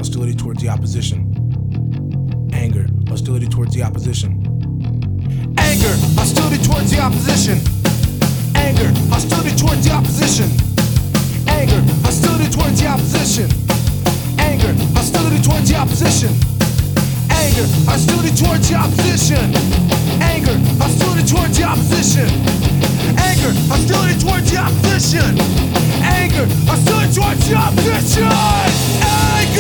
hostility towards the opposition. Anger, hostility towards the opposition. Anger, hostility towards the opposition. Anger, hostility towards the opposition. Anger, hostility towards the opposition. Anger, hostility towards the opposition. Anger, hostility towards the opposition. Anger, hostility towards the opposition. Anger, hostility towards the opposition. Anger, hostility towards the opposition.